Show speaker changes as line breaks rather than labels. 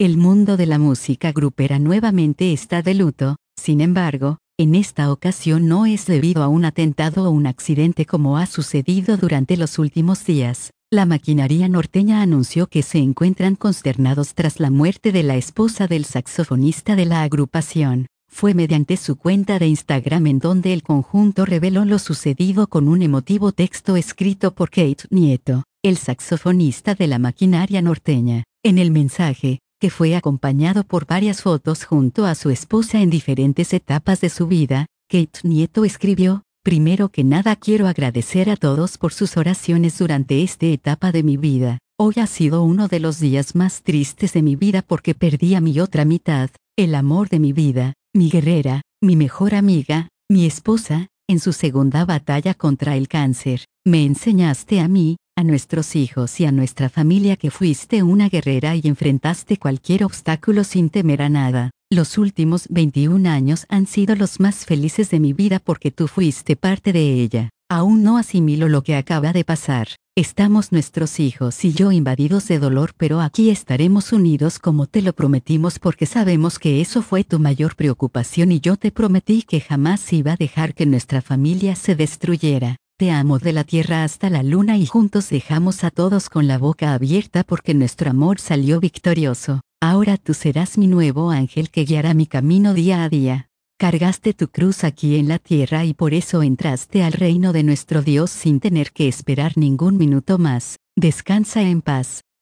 El mundo de la música grupera nuevamente está de luto. Sin embargo, en esta ocasión no es debido a un atentado o un accidente como ha sucedido durante los últimos días. La maquinaria norteña anunció que se encuentran consternados tras la muerte de la esposa del saxofonista de la agrupación. Fue mediante su cuenta de Instagram en donde el conjunto reveló lo sucedido con un emotivo texto escrito por Keith Nieto, el saxofonista de la maquinaria norteña. En el mensaje, que fue acompañado por varias fotos junto a su esposa en diferentes etapas de su vida, Keith Nieto escribió: "Primero que nada quiero agradecer a todos por sus oraciones durante esta etapa de mi vida. Hoy ha sido uno de los días más tristes de mi vida porque perdí a mi otra mitad, el amor de mi vida, mi guerrera, mi mejor amiga, mi esposa, en su segunda batalla contra el cáncer. Me enseñaste a mí, a nuestros hijos y a nuestra familia que fuiste una guerrera y enfrentaste cualquier obstáculo sin temer a nada. Los últimos 21 años han sido los más felices de mi vida porque tú fuiste parte de ella. Aún no asimilo lo que acaba de pasar. Estamos nuestros hijos y yo invadidos de dolor, pero aquí estaremos unidos como te lo prometimos porque sabemos que eso fue tu mayor preocupación y yo te prometí que jamás iba a dejar que nuestra familia se destruyera. Te amo de la tierra hasta la luna y juntos dejamos a todos con la boca abierta porque nuestro amor salió victorioso. Ahora tú serás mi nuevo ángel que guiará mi camino día a día. Cargaste tu cruz aquí en la tierra y por eso entraste al reino de nuestro Dios sin tener que esperar ningún minuto más. Descansa en paz".